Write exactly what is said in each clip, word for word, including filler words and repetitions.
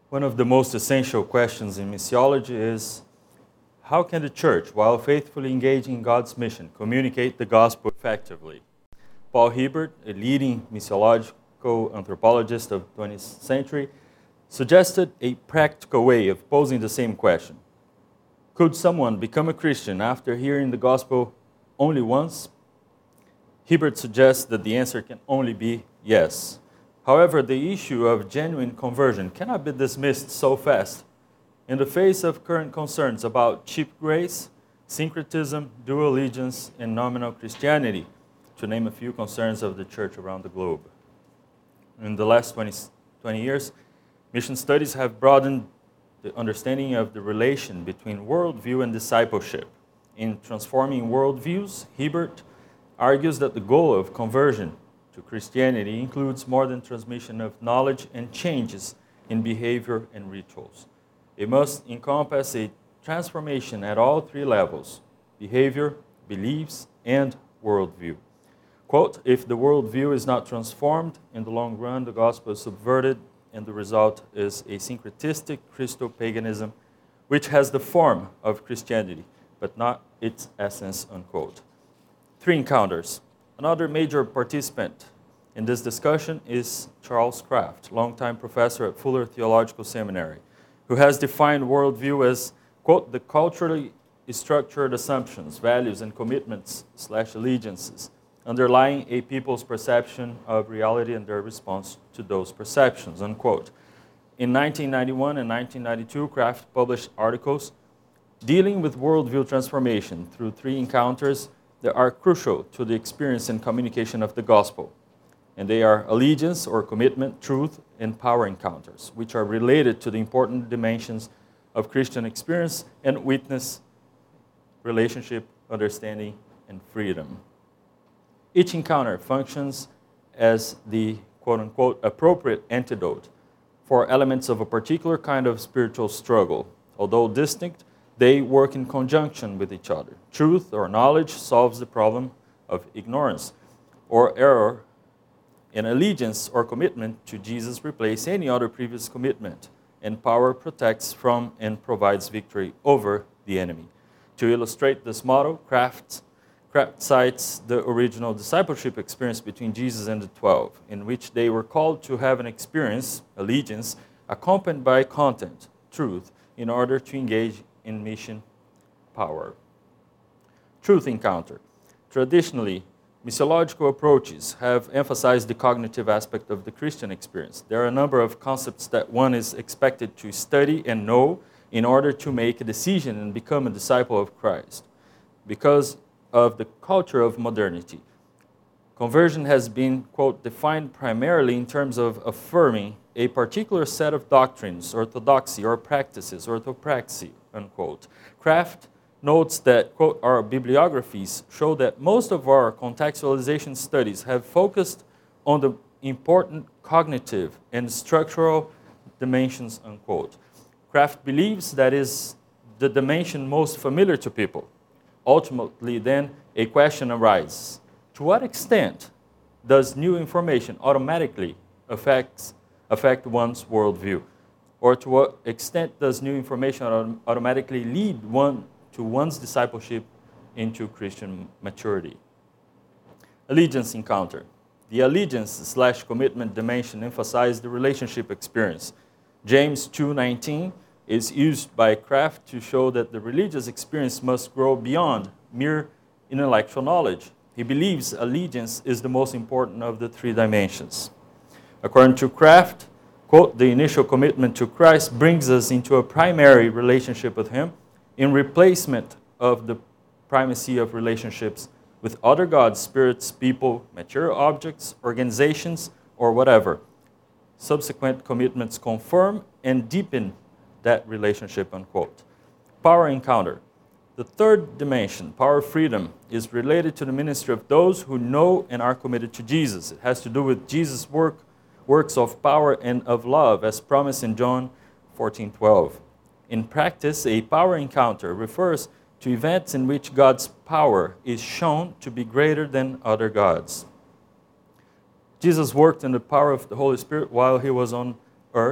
One of the most essential questions in missiology is, how can the church, while faithfully engaging in God's mission, communicate the gospel effectively? Paul Hiebert, a leading missiological anthropologist of the twentieth century, suggested a practical way of posing the same question. Could someone become a Christian after hearing the gospel only once? Hiebert suggests that the answer can only be yes. However, the issue of genuine conversion cannot be dismissed so fast. In the face of current concerns about cheap grace, syncretism, dual allegiance, and nominal Christianity, to name a few concerns of the church around the globe. In the last twenty, twenty years, mission studies have broadened the understanding of the relation between worldview and discipleship. In Transforming Worldviews, Hiebert argues that the goal of conversion to Christianity includes more than transmission of knowledge and changes in behavior and rituals. It must encompass a transformation at all three levels: behavior, beliefs, and worldview. Quote, if the worldview is not transformed, in the long run the gospel is subverted, and the result is a syncretistic Christo-paganism, which has the form of Christianity, but not its essence, unquote. Three encounters. Another major participant in this discussion is Charles Kraft, longtime professor at Fuller Theological Seminary, who has defined worldview as, quote, the culturally structured assumptions, values, and commitments slash allegiances underlying a people's perception of reality and their response to those perceptions, unquote. In nineteen ninety-one and nineteen ninety-two, Kraft published articles dealing with worldview transformation through three encounters that are crucial to the experience and communication of the gospel. And they are allegiance or commitment, truth, and power encounters, which are related to the important dimensions of Christian experience and witness, relationship, understanding, and freedom. Each encounter functions as the quote-unquote appropriate antidote for elements of a particular kind of spiritual struggle. Although distinct, they work in conjunction with each other. Truth or knowledge solves the problem of ignorance or error, and allegiance or commitment to Jesus replaces any other previous commitment, and power protects from and provides victory over the enemy. To illustrate this model, Kraft, Kraft cites the original discipleship experience between Jesus and the twelve, in which they were called to have an experience, allegiance, accompanied by content, truth, in order to engage in mission power. Truth encounter. Traditionally, missiological approaches have emphasized the cognitive aspect of the Christian experience. There are a number of concepts that one is expected to study and know in order to make a decision and become a disciple of Christ. Because of the culture of modernity, conversion has been, quote, defined primarily in terms of affirming a particular set of doctrines, orthodoxy, or practices, orthopraxy, unquote. Kraft notes that, quote, our bibliographies show that most of our contextualization studies have focused on the important cognitive and structural dimensions, unquote. Kraft believes that is the dimension most familiar to people. Ultimately, then, a question arises. To what extent does new information automatically affect, affect one's worldview? Or to what extent does new information autom- automatically lead one to one's discipleship into Christian maturity? Allegiance encounter. The allegiance slash commitment dimension emphasizes the relationship experience. James two nineteen is used by Kraft to show that the religious experience must grow beyond mere intellectual knowledge. He believes allegiance is the most important of the three dimensions. According to Kraft, quote, the initial commitment to Christ brings us into a primary relationship with Him in replacement of the primacy of relationships with other gods, spirits, people, material objects, organizations, or whatever. Subsequent commitments confirm and deepen that relationship, unquote. Power encounter. The third dimension, power freedom, is related to the ministry of those who know and are committed to Jesus. It has to do with Jesus' work, works of power and of love, as promised in John fourteen twelve. In practice, a power encounter refers to events in which God's power is shown to be greater than other gods. Jesus worked in the power of the Holy Spirit while He was on earth,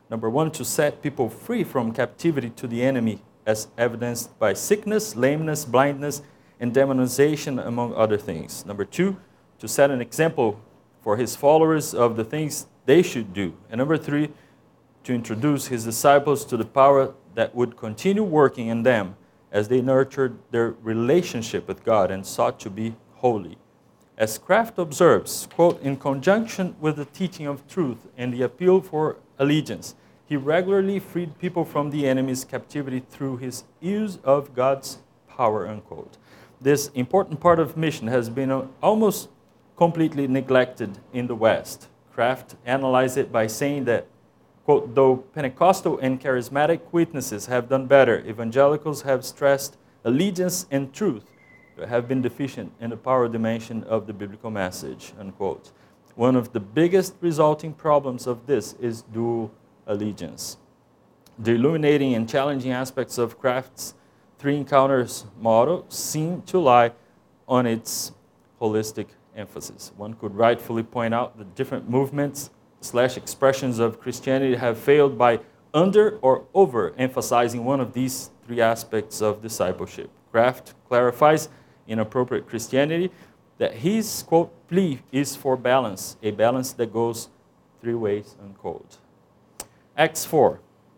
Number one, to set people free from captivity to the enemy, as evidenced by sickness, lameness, blindness, and demonization, among other things. Number two, to set an example for his followers of the things they should do. And number three, to introduce his disciples to the power that would continue working in them as they nurtured their relationship with God and sought to be holy. As Kraft observes, quote, in conjunction with the teaching of truth and the appeal for allegiance, he regularly freed people from the enemy's captivity through his use of God's power, unquote. This important part of mission has been almost completely neglected in the West. Kraft analyzed it by saying that, quote, though Pentecostal and charismatic witnesses have done better, evangelicals have stressed allegiance and truth, but have been deficient in the power dimension of the biblical message, unquote. One of the biggest resulting problems of this is dual allegiance. The illuminating and challenging aspects of Kraft's Three Encounters model seem to lie on its holistic emphasis. One could rightfully point out that different movements slash expressions of Christianity have failed by under or over emphasizing one of these three aspects of discipleship. Kraft clarifies in Appropriate Christianity that his, quote, plea is for balance, a balance that goes three ways, unquote. Acts four.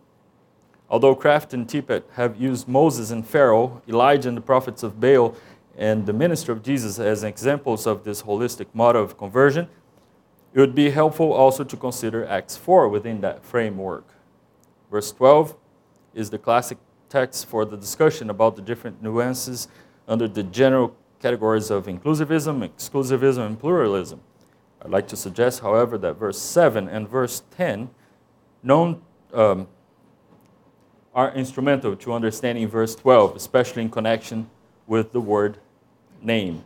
Although Kraft and Tippett have used Moses and Pharaoh, Elijah and the prophets of Baal, and the ministry of Jesus as examples of this holistic model of conversion, it would be helpful also to consider Acts four within that framework. Verse twelve is the classic text for the discussion about the different nuances under the general categories of inclusivism, exclusivism, and pluralism. I'd like to suggest, however, that verse seven and verse ten known, um, are instrumental to understanding verse twelve, especially in connection with the word name.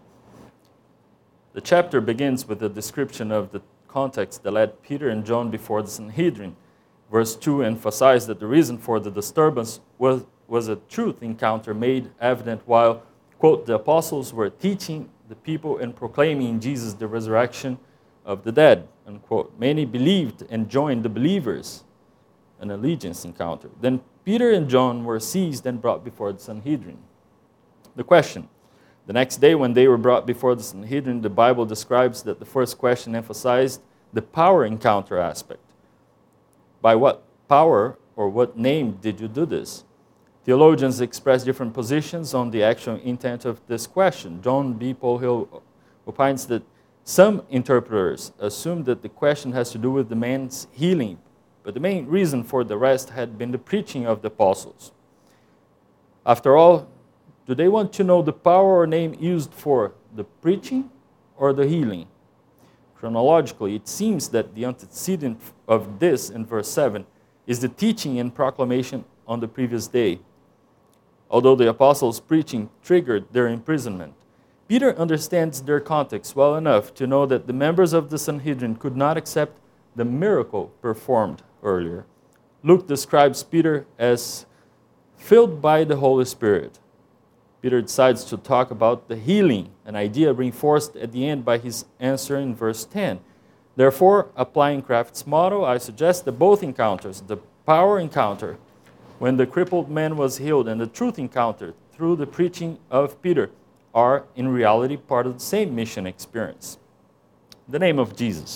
The chapter begins with a description of the context that led Peter and John before the Sanhedrin. Verse two emphasized that the reason for the disturbance was, was a truth encounter made evident while, quote, the apostles were teaching the people and proclaiming in Jesus the resurrection of the dead, unquote. Many believed and joined the believers, an allegiance encounter. Then Peter and John were seized and brought before the Sanhedrin. The question. The next day when they were brought before the Sanhedrin, the Bible describes that the first question emphasized the power encounter aspect. By what power or what name did you do this? Theologians express different positions on the actual intent of this question. John B. Polhill opines that some interpreters assume that the question has to do with the man's healing, but the main reason for the rest had been the preaching of the apostles. After all, do they want to know the power or name used for the preaching or the healing? Chronologically, it seems that the antecedent of this in verse seven is the teaching and proclamation on the previous day. Although the apostles' preaching triggered their imprisonment, Peter understands their context well enough to know that the members of the Sanhedrin could not accept the miracle performed earlier. Luke describes Peter as filled by the Holy Spirit. Peter decides to talk about the healing, an idea reinforced at the end by his answer in verse ten. Therefore, applying Kraft's model, I suggest that both encounters, the power encounter, when the crippled man was healed, and the truth encounter through the preaching of Peter, are in reality part of the same mission experience. The name of Jesus.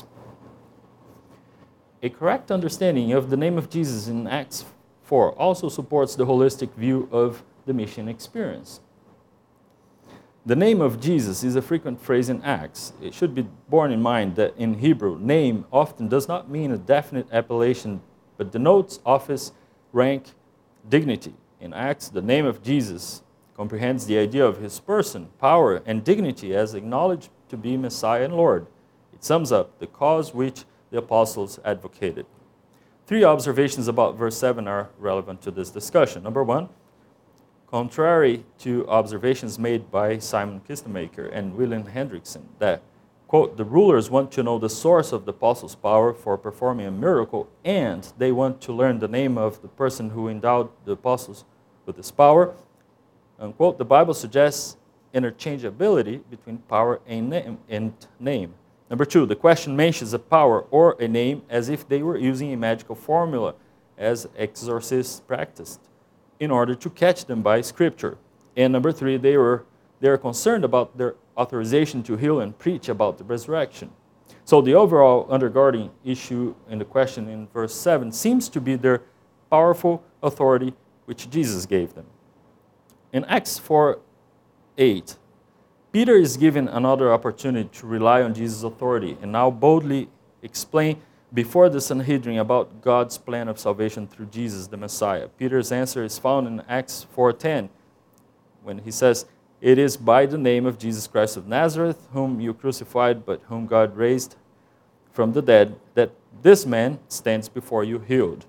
A correct understanding of the name of Jesus in Acts four also supports the holistic view of the mission experience. The name of Jesus is a frequent phrase in Acts. It should be borne in mind that in Hebrew, name often does not mean a definite appellation, but denotes office, rank, dignity. In Acts, the name of Jesus comprehends the idea of his person, power, and dignity as acknowledged to be Messiah and Lord. It sums up the cause which the apostles advocated. Three observations about verse seven are relevant to this discussion. Number one, contrary to observations made by Simon Kistemaker and William Hendrickson, that, quote, the rulers want to know the source of the apostles' power for performing a miracle, and they want to learn the name of the person who endowed the apostles with this power, unquote, the Bible suggests interchangeability between power and name. And name. Number two, the question mentions a power or a name as if they were using a magical formula as exorcists practiced, in order to catch them by Scripture. And number three, they were they are concerned about their authorization to heal and preach about the resurrection. So the overall undergirding issue in the question in verse seven seems to be their powerful authority which Jesus gave them. In Acts four eight, Peter is given another opportunity to rely on Jesus' authority and now boldly explain before the Sanhedrin about God's plan of salvation through Jesus, the Messiah. Peter's answer is found in Acts four ten, when he says, "It is by the name of Jesus Christ of Nazareth, whom you crucified, but whom God raised from the dead, that this man stands before you healed."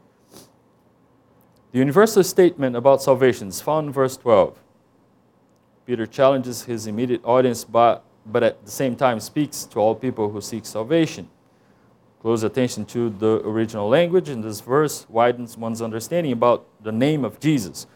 The universal statement about salvation is found in verse twelve. Peter challenges his immediate audience, but, but at the same time speaks to all people who seek salvation. Close attention to the original language in this verse widens one's understanding about the name of Jesus.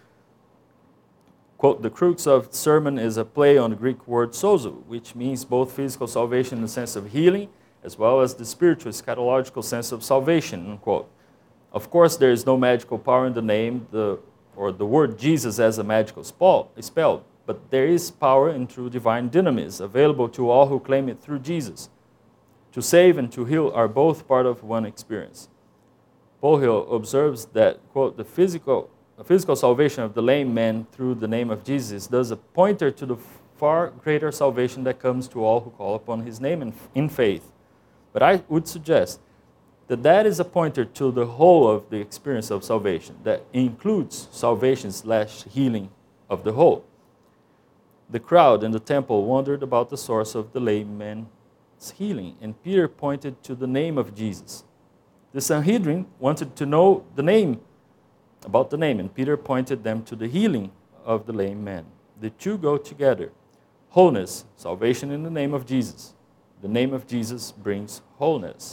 Quote, "The crux of the sermon is a play on the Greek word sozo, which means both physical salvation in the sense of healing, as well as the spiritual, eschatological sense of salvation," unquote. Of course, there is no magical power in the name the, or the word Jesus as a magical spell, but there is power in true divine dynamis available to all who claim it through Jesus. To save and to heal are both part of one experience. Pohill observes that, quote, the physical, the physical salvation of the lame man through the name of Jesus does a pointer to the far greater salvation that comes to all who call upon his name in, in faith. But I would suggest that that is a pointer to the whole of the experience of salvation, that includes salvation slash healing of the whole. The crowd in the temple wondered about the source of the lame man's healing, and Peter pointed to the name of Jesus. The Sanhedrin wanted to know the name, about the name, and Peter pointed them to the healing of the lame man. The two go together. Wholeness, salvation in the name of Jesus. The name of Jesus brings wholeness.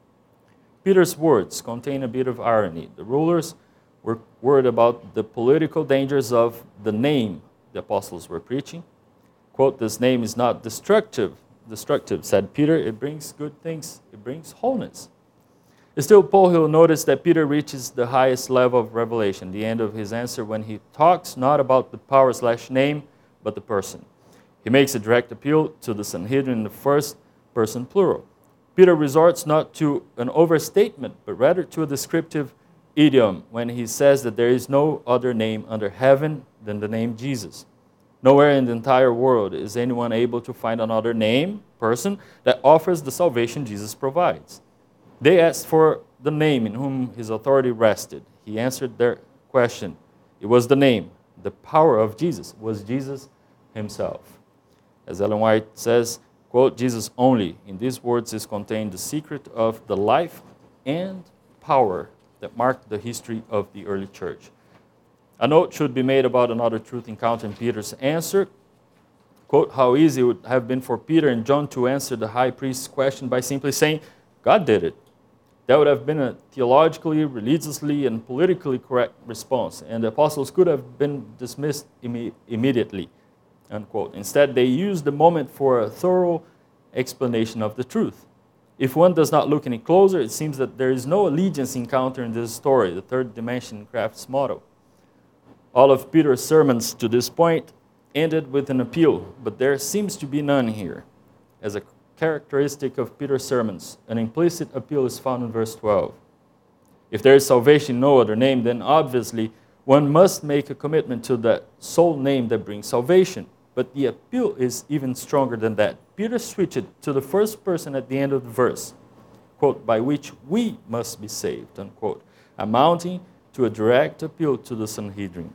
Peter's words contain a bit of irony. The rulers were worried about the political dangers of the name the apostles were preaching. Quote, "This name is not destructive, destructive," said Peter. "It brings good things. It brings wholeness." Still, Pohill noticed that Peter reaches the highest level of revelation, the end of his answer, when he talks not about the power slash name, but the person. He makes a direct appeal to the Sanhedrin in the first person plural. Peter resorts not to an overstatement, but rather to a descriptive idiom when he says that there is no other name under heaven than the name Jesus. Nowhere in the entire world is anyone able to find another name, person, that offers the salvation Jesus provides. They asked for the name in whom his authority rested. He answered their question. It was the name, the power of Jesus, was Jesus himself. As Ellen White says, quote, "Jesus only, in these words is contained the secret of the life and power that marked the history of the early church." A note should be made about another truth encounter in Peter's answer. Quote, "How easy it would have been for Peter and John to answer the high priest's question by simply saying, 'God did it.' That would have been a theologically, religiously, and politically correct response, and the apostles could have been dismissed imme- immediately." Unquote. Instead, they used the moment for a thorough explanation of the truth. If one does not look any closer, it seems that there is no allegiance encounter in this story, the third dimension Kraft's motto. All of Peter's sermons to this point ended with an appeal, but there seems to be none here. As a characteristic of Peter's sermons, an implicit appeal is found in verse twelve. If there is salvation in no other name, then obviously one must make a commitment to that sole name that brings salvation. But the appeal is even stronger than that. Peter switched it to the first person at the end of the verse, quote, "by which we must be saved," unquote, amounting to a direct appeal to the Sanhedrin.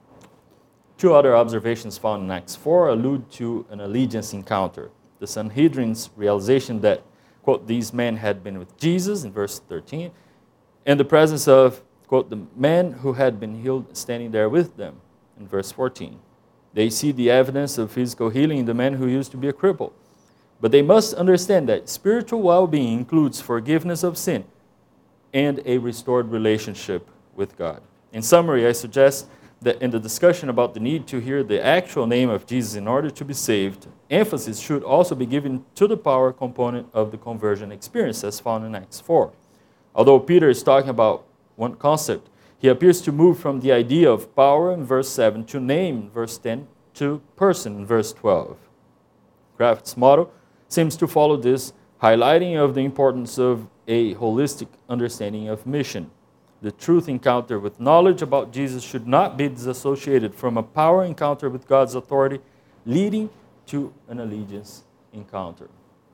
Two other observations found in Acts four allude to an allegiance encounter. The Sanhedrin's realization that, quote, "these men had been with Jesus," in verse thirteen, and the presence of, quote, "the man who had been healed standing there with them," in verse fourteen. They see the evidence of physical healing in the man who used to be a cripple. But they must understand that spiritual well-being includes forgiveness of sin and a restored relationship with God. In summary, I suggest that in the discussion about the need to hear the actual name of Jesus in order to be saved, emphasis should also be given to the power component of the conversion experience as found in Acts four. Although Peter is talking about one concept. He appears to move from the idea of power in verse seven to name in verse ten to person in verse twelve. Kraft's motto seems to follow this, highlighting of the importance of a holistic understanding of mission. The truth encounter with knowledge about Jesus should not be disassociated from a power encounter with God's authority, leading to an allegiance encounter.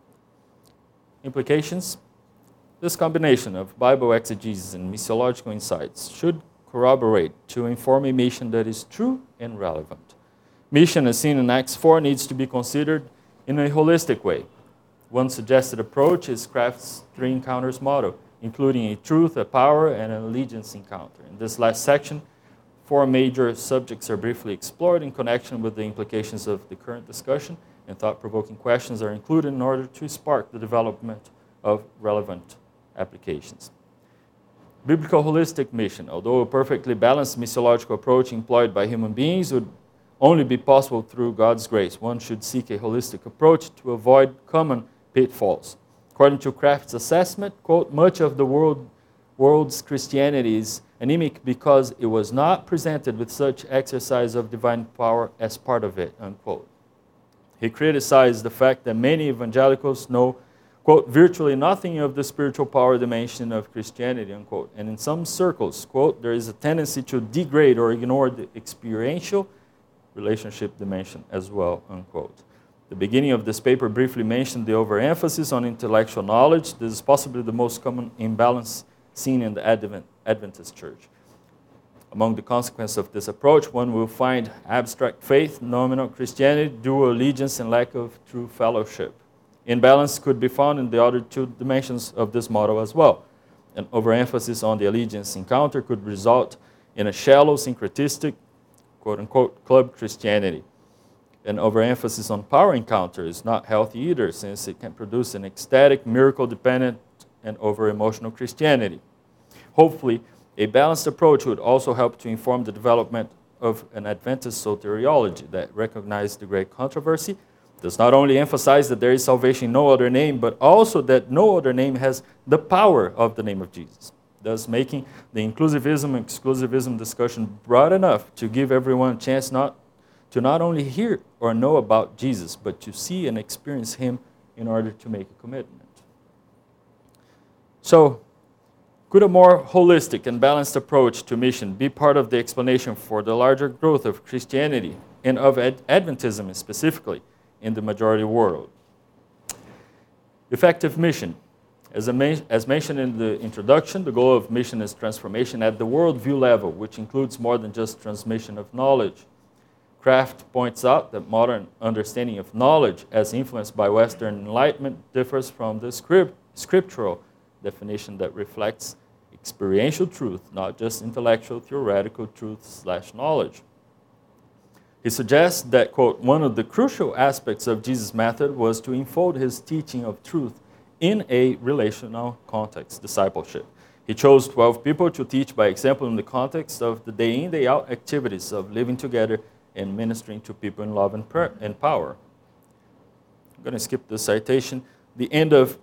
Implications? This combination of Bible exegesis and missiological insights should corroborate to inform a mission that is true and relevant. Mission, as seen in Acts four, needs to be considered in a holistic way. One suggested approach is Kraft's three encounters model, including a truth, a power, and an allegiance encounter. In this last section, four major subjects are briefly explored in connection with the implications of the current discussion, and thought-provoking questions are included in order to spark the development of relevant applications. Biblical holistic mission, although a perfectly balanced missiological approach employed by human beings would only be possible through God's grace, one should seek a holistic approach to avoid common pitfalls. According to Kraft's assessment, quote, much of the world, world's Christianity is anemic because it was not presented with such exercise of divine power as part of it, unquote. He criticized the fact that many evangelicals know, quote, virtually nothing of the spiritual power dimension of Christianity, unquote. And in some circles, quote, there is a tendency to degrade or ignore the experiential relationship dimension as well, unquote. The beginning of this paper briefly mentioned the overemphasis on intellectual knowledge. This is possibly the most common imbalance seen in the Advent, Adventist church. Among the consequences of this approach, one will find abstract faith, nominal Christianity, dual allegiance, and lack of true fellowship. Imbalance could be found in the other two dimensions of this model as well. An overemphasis on the allegiance encounter could result in a shallow, syncretistic, quote-unquote, club Christianity. An overemphasis on power encounter is not healthy either, since it can produce an ecstatic, miracle-dependent, and over-emotional Christianity. Hopefully, a balanced approach would also help to inform the development of an Adventist soteriology that recognizes the great controversy, does not only emphasize that there is salvation in no other name, but also that no other name has the power of the name of Jesus, thus making the inclusivism and exclusivism discussion broad enough to give everyone a chance not to not only hear or know about Jesus, but to see and experience him in order to make a commitment. So, could a more holistic and balanced approach to mission be part of the explanation for the larger growth of Christianity and of Ad- Adventism specifically in the majority world? Effective mission. As, a, as mentioned in the introduction, the goal of mission is transformation at the worldview level, which includes more than just transmission of knowledge. Kraft points out that modern understanding of knowledge as influenced by Western Enlightenment differs from the script, scriptural definition that reflects experiential truth, not just intellectual, theoretical truth slash knowledge. He suggests that, quote, one of the crucial aspects of Jesus' method was to unfold his teaching of truth in a relational context, discipleship. He chose twelve people to teach by example in the context of the day-in, day-out activities of living together and ministering to people in love and, prayer, and power. I'm going to skip the citation. The end of...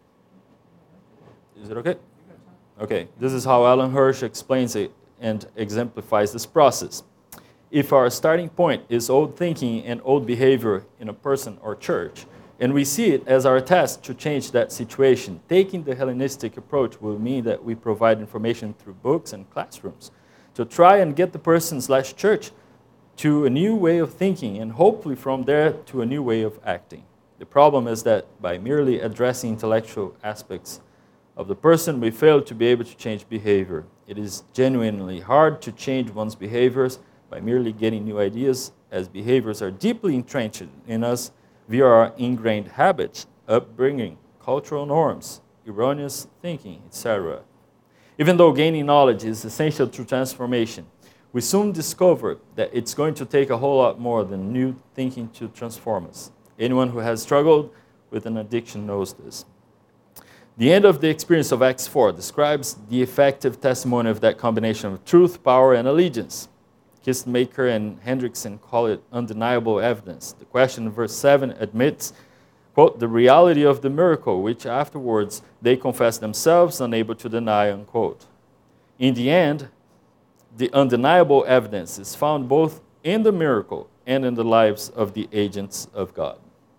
Is it okay? Okay, this is how Alan Hirsch explains it and exemplifies this process. If our starting point is old thinking and old behavior in a person or church, and we see it as our task to change that situation, taking the Hellenistic approach will mean that we provide information through books and classrooms to try and get the person slash church to a new way of thinking, and hopefully from there to a new way of acting. The problem is that by merely addressing intellectual aspects of the person, we fail to be able to change behavior. It is genuinely hard to change one's behaviors by merely getting new ideas, as behaviors are deeply entrenched in us via our ingrained habits, upbringing, cultural norms, erroneous thinking, et cetera. Even though gaining knowledge is essential to transformation, we soon discover that it's going to take a whole lot more than new thinking to transform us. Anyone who has struggled with an addiction knows this. The end of the experience of Acts four describes the effective testimony of that combination of truth, power, and allegiance. Kistemaker and Hendrickson call it undeniable evidence. The question in verse seven admits, quote, the reality of the miracle, which afterwards they confess themselves unable to deny, unquote. In the end, the undeniable evidence is found both in the miracle and in the lives of the agents of God.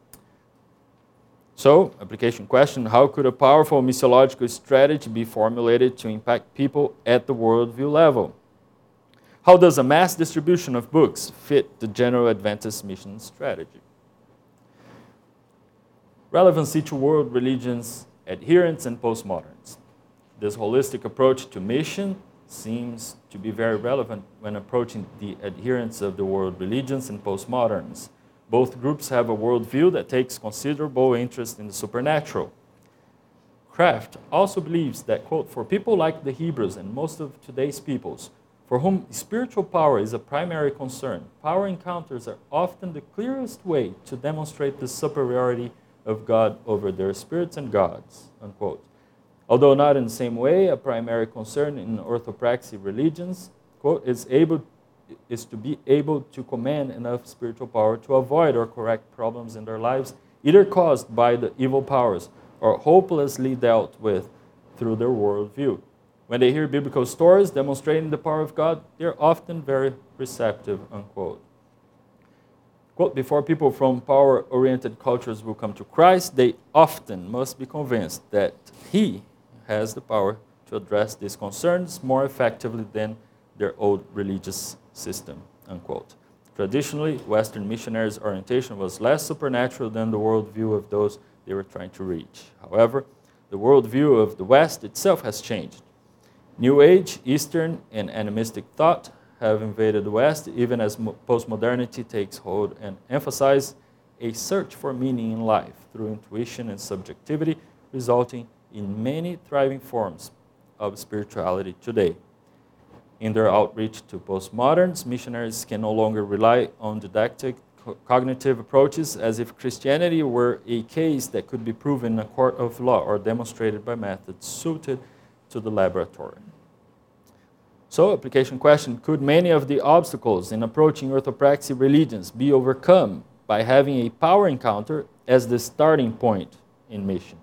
So, application question, how could a powerful missiological strategy be formulated to impact people at the worldview level? How does a mass distribution of books fit the general Adventist mission strategy? Relevancy to world religions, adherents, and postmoderns. This holistic approach to mission seems to be very relevant when approaching the adherents of the world religions and postmoderns. Both groups have a worldview that takes considerable interest in the supernatural. Kraft also believes that, quote, for people like the Hebrews and most of today's peoples, for whom spiritual power is a primary concern, power encounters are often the clearest way to demonstrate the superiority of God over their spirits and gods, unquote. Although not in the same way, a primary concern in orthopraxy religions, quote, is able is to be able to command enough spiritual power to avoid or correct problems in their lives, either caused by the evil powers or hopelessly dealt with through their worldview. When they hear biblical stories demonstrating the power of God, they're often very receptive, unquote. Quote, before people from power-oriented cultures will come to Christ, they often must be convinced that He has the power to address these concerns more effectively than their old religious system, unquote. Traditionally, Western missionaries' orientation was less supernatural than the worldview of those they were trying to reach. However, the worldview of the West itself has changed. New Age, Eastern, and animistic thought have invaded the West, even as postmodernity takes hold and emphasizes a search for meaning in life through intuition and subjectivity, resulting in many thriving forms of spirituality today. In their outreach to postmoderns, missionaries can no longer rely on didactic co- cognitive approaches as if Christianity were a case that could be proven in a court of law or demonstrated by methods suited to the laboratory. So, application question, could many of the obstacles in approaching orthopraxy religions be overcome by having a power encounter as the starting point in mission?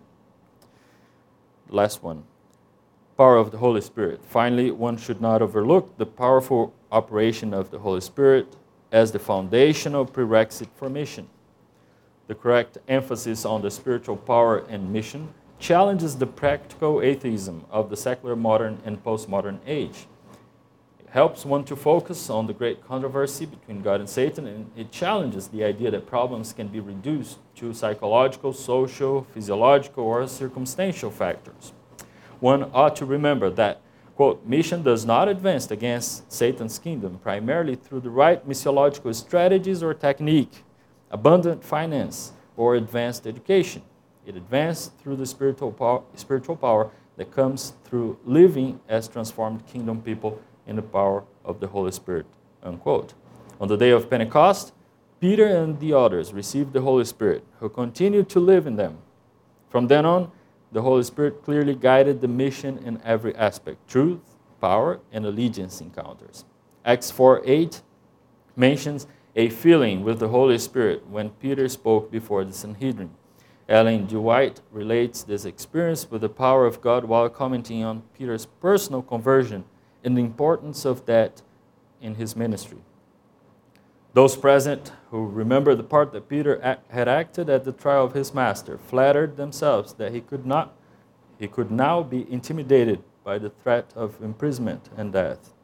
Last one, power of the Holy Spirit. Finally, one should not overlook the powerful operation of the Holy Spirit as the foundational prerequisite for mission. The correct emphasis on the spiritual power and mission challenges the practical atheism of the secular modern and postmodern age. It helps one to focus on the great controversy between God and Satan, and it challenges the idea that problems can be reduced to psychological, social, physiological, or circumstantial factors. One ought to remember that, quote, mission does not advance against Satan's kingdom primarily through the right missiological strategies or technique, abundant finance, or advanced education. It advances through the spiritual power, spiritual power that comes through living as transformed kingdom people in the power of the Holy Spirit, unquote. On the day of Pentecost, Peter and the others received the Holy Spirit, who continued to live in them. From then on, the Holy Spirit clearly guided the mission in every aspect, truth, power, and allegiance encounters. Acts four eight mentions a feeling with the Holy Spirit when Peter spoke before the Sanhedrin. Ellen G. White relates this experience with the power of God while commenting on Peter's personal conversion and the importance of that in his ministry. Those present who remember the part that Peter had acted at the trial of his master flattered themselves that he could not, he could now be intimidated by the threat of imprisonment and death.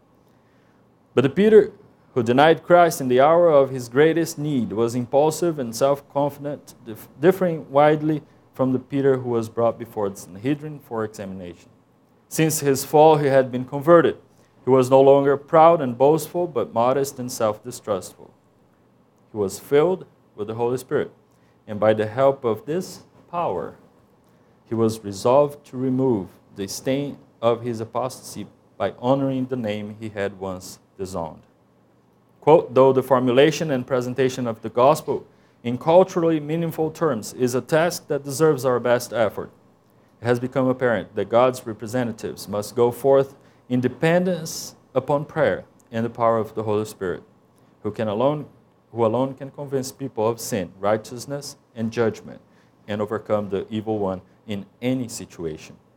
But the Peter who denied Christ in the hour of his greatest need was impulsive and self-confident, dif- differing widely from the Peter who was brought before the Sanhedrin for examination. Since his fall, he had been converted. He was no longer proud and boastful, but modest and self-distrustful. He was filled with the Holy Spirit, and by the help of this power, he was resolved to remove the stain of his apostasy by honoring the name he had once disowned. Quote, though the formulation and presentation of the gospel in culturally meaningful terms is a task that deserves our best effort, it has become apparent that God's representatives must go forth in dependence upon prayer and the power of the Holy Spirit, who can alone, who alone can convince people of sin, righteousness, and judgment, and overcome the evil one in any situation.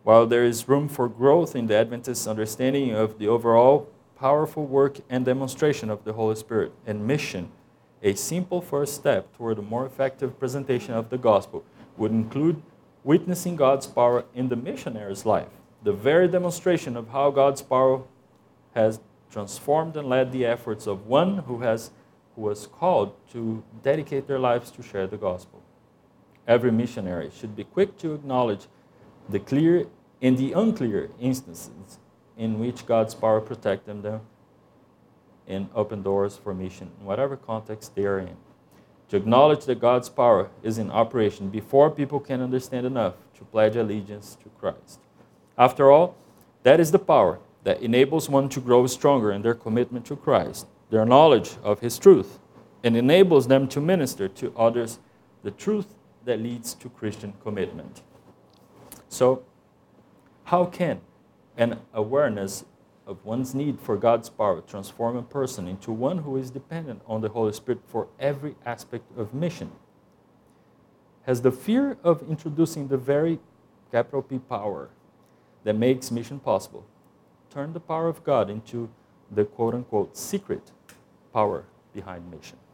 While there is room for growth in the Adventist understanding of the overall powerful work and demonstration of the Holy Spirit and mission, a simple first step toward a more effective presentation of the gospel would include witnessing God's power in the missionary's life, the very demonstration of how God's power has transformed and led the efforts of one who has who was called to dedicate their lives to share the gospel. Every missionary should be quick to acknowledge the clear and the unclear instances in which God's power protected them and opened doors for mission, in whatever context they are in. To acknowledge that God's power is in operation before people can understand enough to pledge allegiance to Christ. After all, that is the power that enables one to grow stronger in their commitment to Christ, their knowledge of His truth, and enables them to minister to others the truth that leads to Christian commitment. So, how can an awareness of one's need for God's power transform a person into one who is dependent on the Holy Spirit for every aspect of mission? Has the fear of introducing the very capital P power that makes mission possible turned the power of God into the quote-unquote secret power behind mission?